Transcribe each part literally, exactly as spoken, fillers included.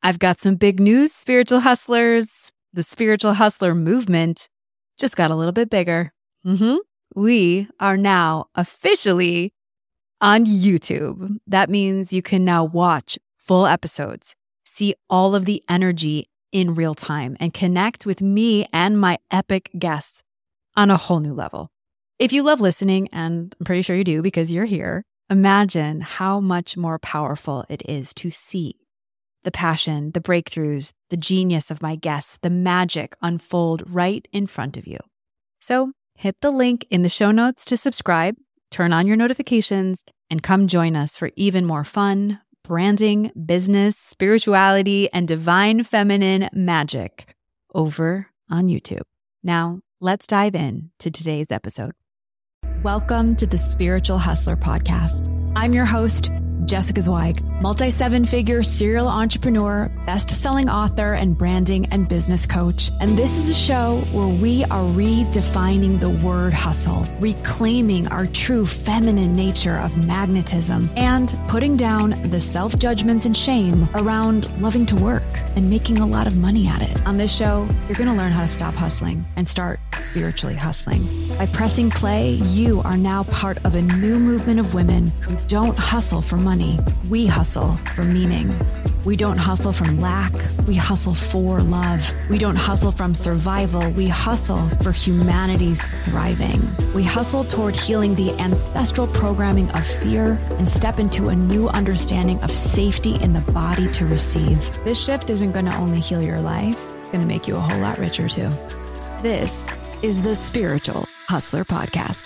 I've got some big news, spiritual hustlers. The spiritual hustler movement just got a little bit bigger. Mm-hmm. We are now officially on YouTube. That means you can now watch full episodes, see all of the energy in real time, and connect with me and my epic guests on a whole new level. If you love listening, and I'm pretty sure you do because you're here, imagine how much more powerful it is to see the passion, the breakthroughs, the genius of my guests, the magic unfold right in front of you. So hit the link in the show notes to subscribe, turn on your notifications, and come join us for even more fun, branding, business, spirituality, and divine feminine magic over on YouTube. Now, let's dive in to today's episode. Welcome to the Spiritual Hustler Podcast. I'm your host, Jessica Zweig, multi-seven-figure serial entrepreneur, best-selling author, and branding and business coach. And this is a show where we are redefining the word hustle, reclaiming our true feminine nature of magnetism, and putting down the self-judgments and shame around loving to work and making a lot of money at it. On this show, you're going to learn how to stop hustling and start spiritually hustling. By pressing play, you are now part of a new movement of women who don't hustle for money. We hustle for meaning. We don't hustle from lack. We hustle for love. We don't hustle from survival. We hustle for humanity's thriving. We hustle toward healing the ancestral programming of fear and step into a new understanding of safety in the body to receive. This shift isn't going to only heal your life, it's going to make you a whole lot richer too. This is the Spiritual Hustler Podcast.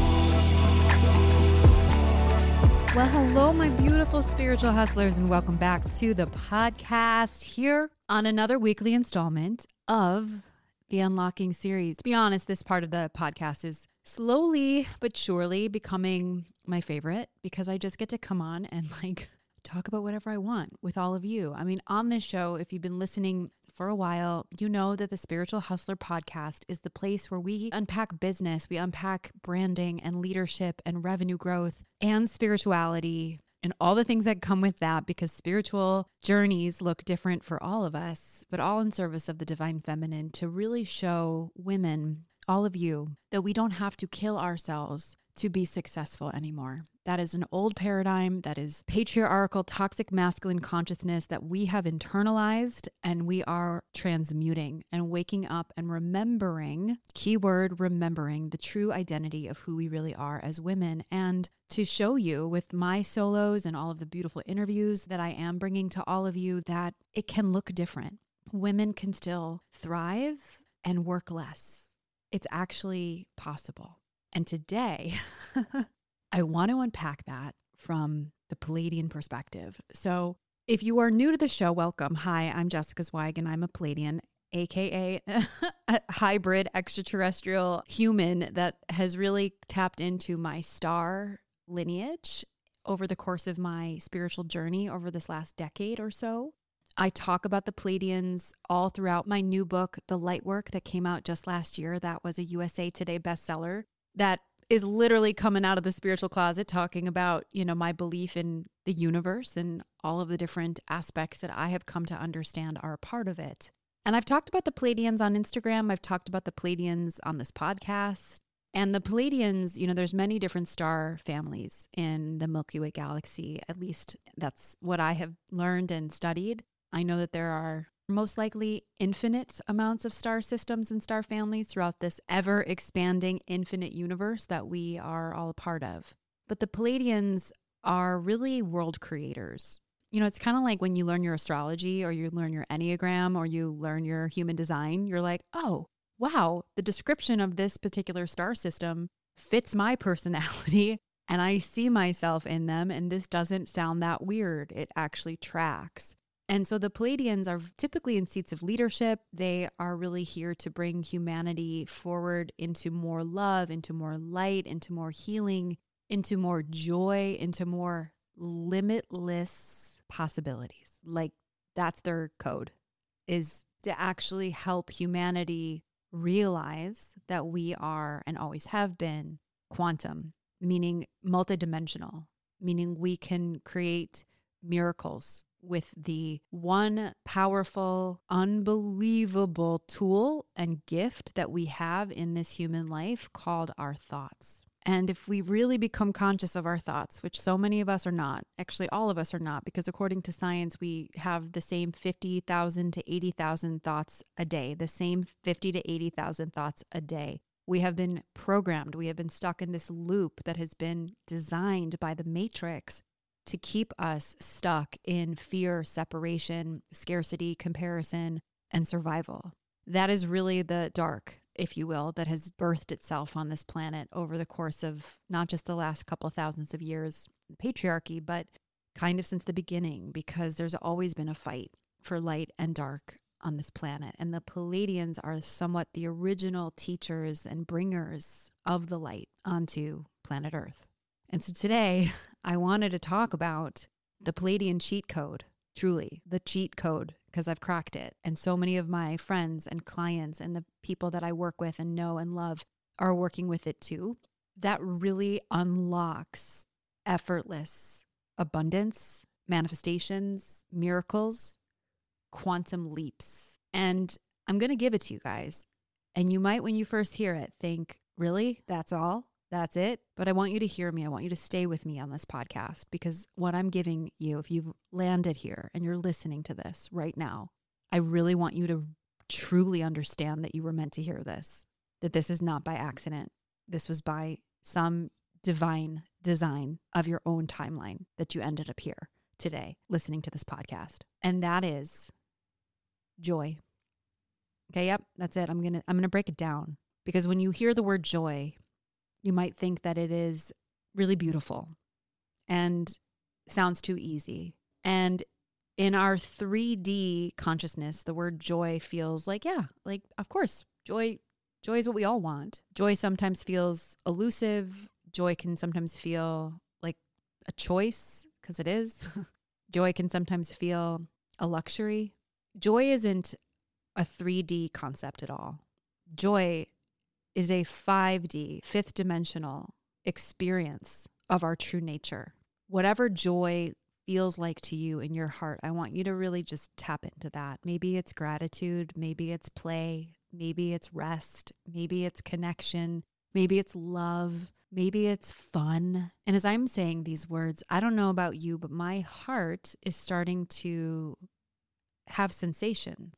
Well, hello, my beautiful spiritual hustlers, and welcome back to the podcast here on another weekly installment of the Unlocking series. To be honest, this part of the podcast is slowly but surely becoming my favorite because I just get to come on and like talk about whatever I want with all of you. I mean, on this show, if you've been listening for a while, you know that the Spiritual Hustler Podcast is the place where we unpack business, we unpack branding and leadership and revenue growth and spirituality and all the things that come with that, because spiritual journeys look different for all of us, but all in service of the divine feminine, to really show women, all of you, that we don't have to kill ourselves to be successful anymore. That is an old paradigm. That is patriarchal, toxic masculine consciousness that we have internalized, and we are transmuting and waking up and remembering, keyword remembering, the true identity of who we really are as women. And to show you with my solos and all of the beautiful interviews that I am bringing to all of you that it can look different. Women can still thrive and work less. It's actually possible. And today, I want to unpack that from the Pleiadian perspective. So if you are new to the show, welcome. Hi, I'm Jessica Zweig, and I'm a Pleiadian, A K A a hybrid extraterrestrial human that has really tapped into my star lineage over the course of my spiritual journey over this last decade or so. I talk about the Pleiadians all throughout my new book, The Lightwork, that came out just last year. That was a U S A Today bestseller. That is literally coming out of the spiritual closet, talking about, you know, my belief in the universe and all of the different aspects that I have come to understand are a part of it. And I've talked about the Pleiadians on Instagram. I've talked about the Pleiadians on this podcast. And the Pleiadians, you know, there's many different star families in the Milky Way galaxy. At least that's what I have learned and studied. I know that there are most likely infinite amounts of star systems and star families throughout this ever-expanding infinite universe that we are all a part of. But the Pleiadians are really world creators. You know, it's kind of like when you learn your astrology or you learn your Enneagram or you learn your human design, you're like, oh, wow, the description of this particular star system fits my personality and I see myself in them, and this doesn't sound that weird. It actually tracks. And so the Pleiadians are typically in seats of leadership. They are really here to bring humanity forward into more love, into more light, into more healing, into more joy, into more limitless possibilities. Like, that's their code, is to actually help humanity realize that we are, and always have been, quantum, meaning multidimensional, meaning we can create miracles with the one powerful, unbelievable tool and gift that we have in this human life called our thoughts. And if we really become conscious of our thoughts, which so many of us are not, actually all of us are not, because according to science, we have the same fifty thousand to eighty thousand thoughts a day, the same fifty to eighty thousand thoughts a day. We have been programmed. We have been stuck in this loop that has been designed by the Matrix to keep us stuck in fear, separation, scarcity, comparison, and survival. That is really the dark, if you will, that has birthed itself on this planet over the course of not just the last couple thousands of years, patriarchy, but kind of since the beginning, because there's always been a fight for light and dark on this planet. And the Pleiadians are somewhat the original teachers and bringers of the light onto planet Earth. And so today I wanted to talk about the Pleiadian cheat code, truly the cheat code, because I've cracked it. And so many of my friends and clients and the people that I work with and know and love are working with it too. That really unlocks effortless abundance, manifestations, miracles, quantum leaps. And I'm going to give it to you guys. And you might, when you first hear it, think, really? That's all? That's it? But I want you to hear me. I want you to stay with me on this podcast, because what I'm giving you, if you've landed here and you're listening to this right now, I really want you to truly understand that you were meant to hear this, that this is not by accident. This was by some divine design of your own timeline that you ended up here today listening to this podcast. And that is joy. Okay, yep, that's it. I'm going to I'm going to break it down, because when you hear the word joy, you might think that it is really beautiful and sounds too easy. And in our three D consciousness, the word joy feels like, yeah, like, of course, joy, joy is what we all want. Joy sometimes feels elusive. Joy can sometimes feel like a choice, because it is. Joy can sometimes feel a luxury. Joy isn't a three D concept at all. Joy is a five D, fifth dimensional experience of our true nature. Whatever joy feels like to you in your heart, I want you to really just tap into that. Maybe it's gratitude, maybe it's play, maybe it's rest, maybe it's connection, maybe it's love, maybe it's fun. And as I'm saying these words, I don't know about you, but my heart is starting to have sensations.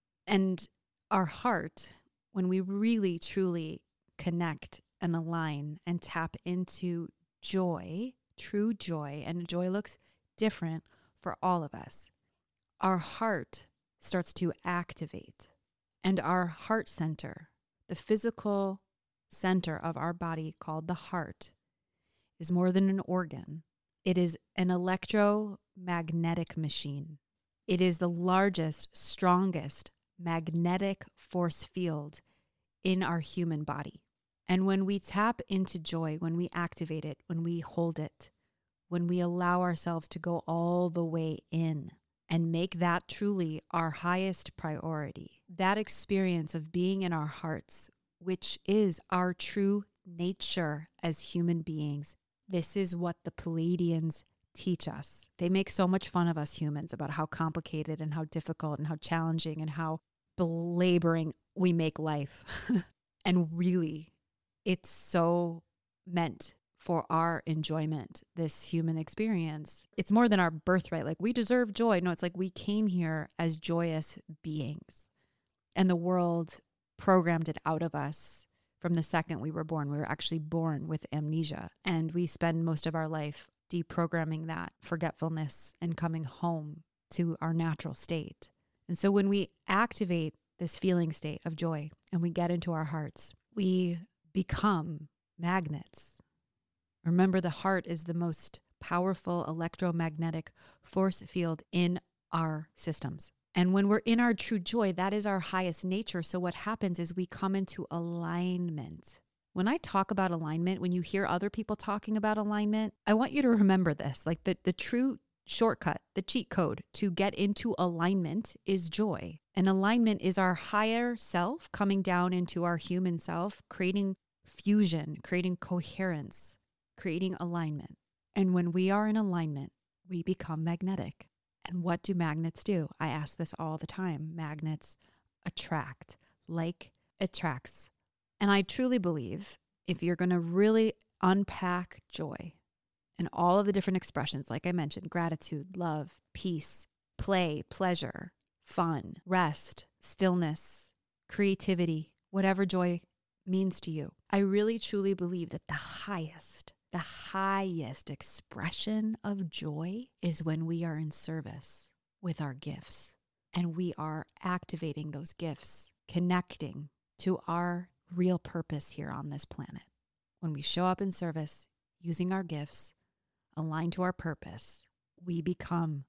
And our heart, when we really, truly connect and align and tap into joy, true joy, and joy looks different for all of us, our heart starts to activate. And our heart center, the physical center of our body called the heart, is more than an organ. It is an electromagnetic machine. It is the largest, strongest magnetic force field in our human body. And when we tap into joy, when we activate it, when we hold it, when we allow ourselves to go all the way in and make that truly our highest priority, that experience of being in our hearts, which is our true nature as human beings, this is what the Pleiadians teach us. They make so much fun of us humans about how complicated and how difficult and how challenging and how belaboring we make life. And really, it's so meant for our enjoyment, this human experience. It's more than our birthright. Like, we deserve joy. No, it's like we came here as joyous beings. And the world programmed it out of us from the second we were born. We were actually born with amnesia. And we spend most of our life deprogramming that forgetfulness and coming home to our natural state. And so when we activate this feeling state of joy and we get into our hearts, we become magnets. Remember, the heart is the most powerful electromagnetic force field in our systems. And when we're in our true joy, that is our highest nature. So what happens is we come into alignment. When I talk about alignment, when you hear other people talking about alignment, I want you to remember this, like the, the true shortcut, the cheat code to get into alignment is joy. And alignment is our higher self coming down into our human self, creating fusion, creating coherence, creating alignment. And when we are in alignment, we become magnetic. And what do magnets do? I ask this all the time. Magnets attract, like attracts. And I truly believe if you're going to really unpack joy and all of the different expressions, like I mentioned, gratitude, love, peace, play, pleasure, fun, rest, stillness, creativity, whatever joy means to you. I really truly believe that the highest, the highest expression of joy is when we are in service with our gifts and we are activating those gifts, connecting to our real purpose here on this planet. When we show up in service, using our gifts, aligned to our purpose, we become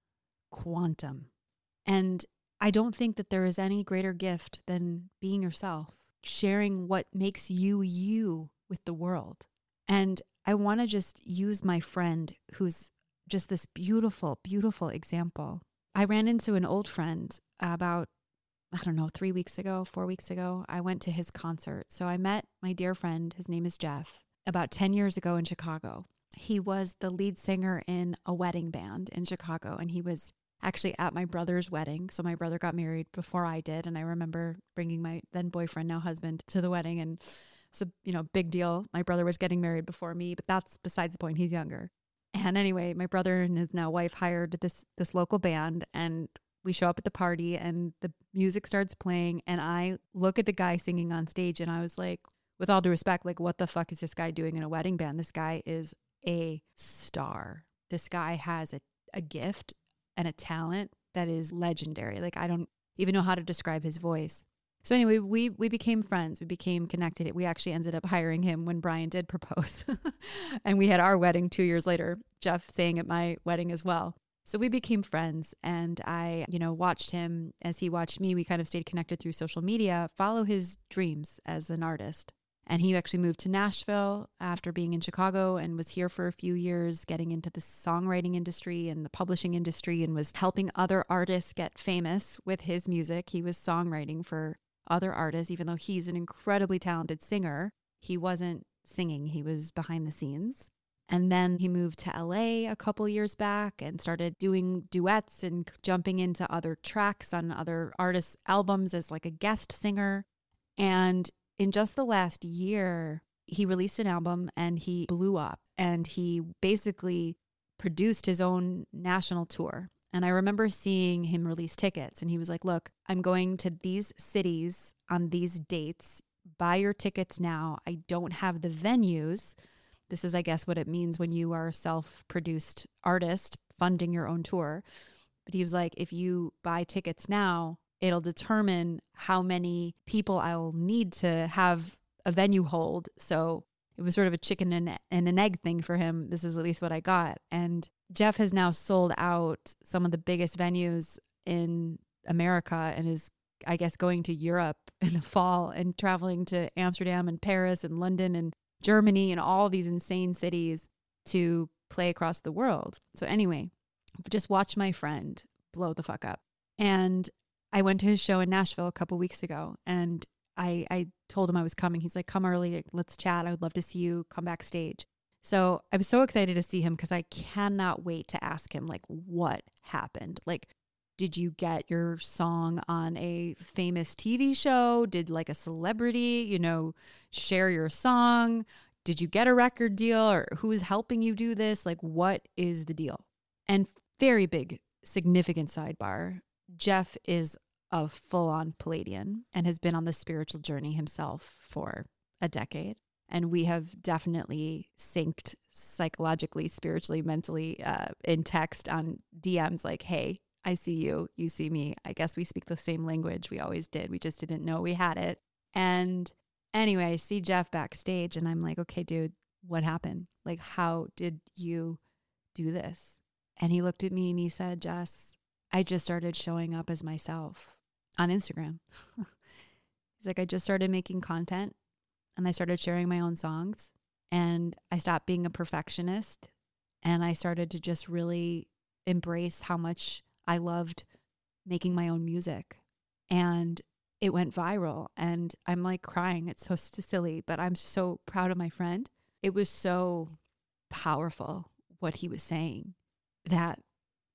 quantum. And I don't think that there is any greater gift than being yourself, sharing what makes you you with the world. And I want to just use my friend who's just this beautiful, beautiful example. I ran into an old friend about, I don't know, three weeks ago, four weeks ago. I went to his concert. So I met my dear friend, his name is Jeff, about ten years ago in Chicago. He was the lead singer in a wedding band in Chicago, and he was actually at my brother's wedding. So my brother got married before I did. And I remember bringing my then boyfriend, now husband, to the wedding. And it's a, you know, big deal. My brother was getting married before me, but that's besides the point. He's younger. And anyway, my brother and his now wife hired this, this local band, and we show up at the party and the music starts playing. And I look at the guy singing on stage and I was like, with all due respect, like, what the fuck is this guy doing in a wedding band? This guy is a star. This guy has a, a gift and a talent that is legendary. Like, I don't even know how to describe his voice. So anyway, we we became friends. We became connected. We actually ended up hiring him when Brian did propose. And we had our wedding two years later, Jeff sang at my wedding as well. So we became friends, and I, you know, watched him as he watched me. We kind of stayed connected through social media, follow his dreams as an artist. And he actually moved to Nashville after being in Chicago and was here for a few years, getting into the songwriting industry and the publishing industry, and was helping other artists get famous with his music. He was songwriting for other artists, even though he's an incredibly talented singer. He wasn't singing, he was behind the scenes. And then he moved to L A a couple years back and started doing duets and jumping into other tracks on other artists' albums as like a guest singer. And in just the last year, he released an album and he blew up, and he basically produced his own national tour. And I remember seeing him release tickets, and he was like, look, I'm going to these cities on these dates. Buy your tickets now. I don't have the venues. This is, I guess, what it means when you are a self-produced artist funding your own tour. But he was like, if you buy tickets now, it'll determine how many people I'll need to have a venue hold. So it was sort of a chicken and, and an egg thing for him. This is at least what I got. And Jeff has now sold out some of the biggest venues in America and is, I guess, going to Europe in the fall and traveling to Amsterdam and Paris and London and Germany and all these insane cities to play across the world. So anyway, just watch my friend blow the fuck up. And I went to his show in Nashville a couple weeks ago, and I, I told him I was coming. He's like, come early, let's chat. I would love to see you come backstage. So I was so excited to see him because I cannot wait to ask him, like, what happened? Like, did you get your song on a famous T V show? Did like a celebrity, you know, share your song? Did you get a record deal, or who's helping you do this? Like, what is the deal? And very big, significant sidebar. Jeff is a full-on Palladian and has been on the spiritual journey himself for a decade. And we have definitely synced psychologically, spiritually, mentally, uh, in text on D Ms like, hey, I see you, you see me. I guess we speak the same language. We always did. We just didn't know we had it. And anyway, I see Jeff backstage and I'm like, okay, dude, what happened? Like, how did you do this? And he looked at me and he said, Jess, I just started showing up as myself on Instagram. He's like, I just started making content and I started sharing my own songs, and I stopped being a perfectionist, and I started to just really embrace how much I loved making my own music. And it went viral, and I'm like crying. It's so silly, but I'm so proud of my friend. It was so powerful what he was saying, that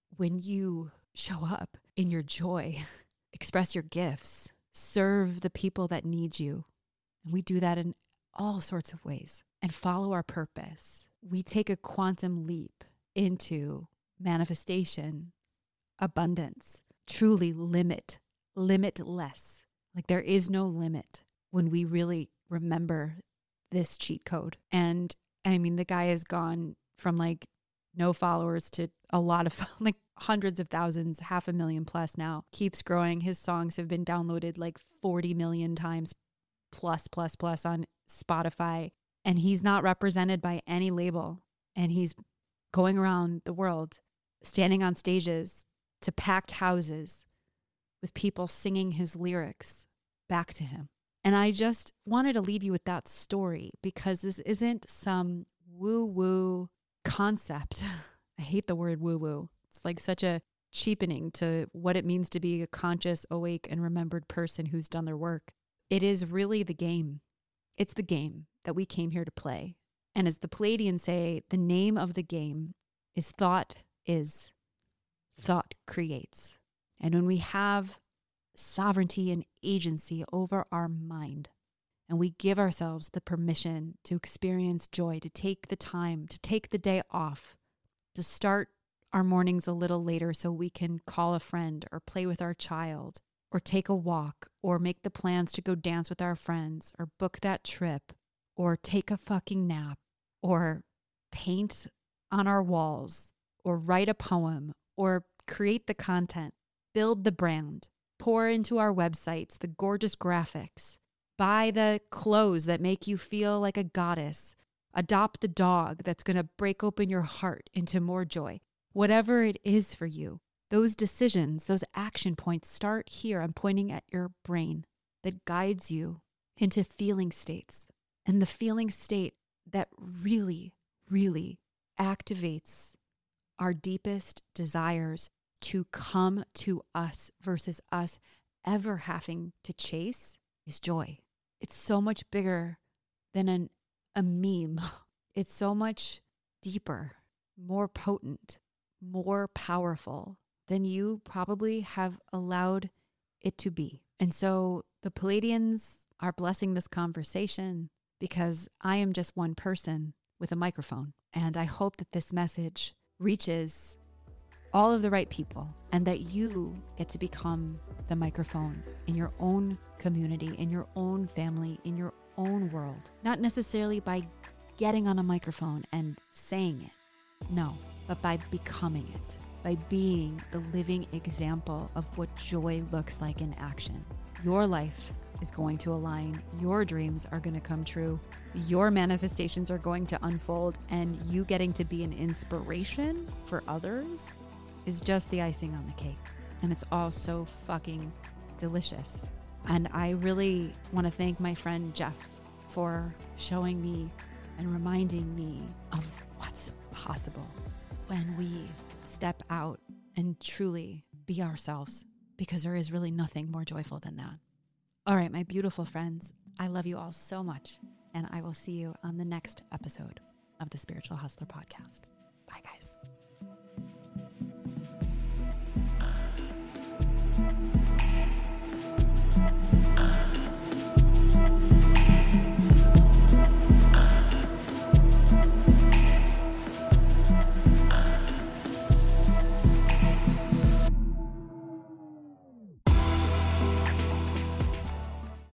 when you show up in your joy, express your gifts, serve the people that need you. And we do that in all sorts of ways and follow our purpose. We take a quantum leap into manifestation, abundance, truly limit, limitless. Like there is no limit when we really remember this cheat code. And I mean, the guy has gone from like no followers to a lot of like hundreds of thousands, half a million plus now, keeps growing. His songs have been downloaded like forty million times plus, plus, plus on Spotify. And he's not represented by any label. And he's going around the world, standing on stages to packed houses with people singing his lyrics back to him. And I just wanted to leave you with that story because this isn't some woo-woo concept. I hate the word woo-woo. It's like such a cheapening to what it means to be a conscious, awake, and remembered person who's done their work. It is really the game. It's the game that we came here to play. And as the Pleiadians say, the name of the game is thought is, thought creates. And when we have sovereignty and agency over our mind, and we give ourselves the permission to experience joy, to take the time, to take the day off, to start our mornings a little later so we can call a friend or play with our child or take a walk or make the plans to go dance with our friends or book that trip or take a fucking nap or paint on our walls or write a poem or create the content, build the brand, pour into our websites the gorgeous graphics, buy the clothes that make you feel like a goddess, adopt the dog that's going to break open your heart into more joy. Whatever it is for you, those decisions, those action points start here. I'm pointing at your brain that guides you into feeling states. And the feeling state that really, really activates our deepest desires to come to us versus us ever having to chase is joy. It's so much bigger than an, a meme. It's so much deeper, more potent, more powerful than you probably have allowed it to be. And so the Pleiadians are blessing this conversation because I am just one person with a microphone. And I hope that this message reaches all of the right people and that you get to become the microphone in your own community, in your own family, in your own world. Not necessarily by getting on a microphone and saying it, no, but by becoming it, by being the living example of what joy looks like in action. Your life is going to align. Your dreams are going to come true. Your manifestations are going to unfold, and you getting to be an inspiration for others is just the icing on the cake. And it's all so fucking delicious. And I really want to thank my friend Jeff for showing me and reminding me of what's possible when we step out and truly be ourselves, because there is really nothing more joyful than that. All right, my beautiful friends, I love you all so much, and I will see you on the next episode of the Spiritual Hustler Podcast. Bye, guys.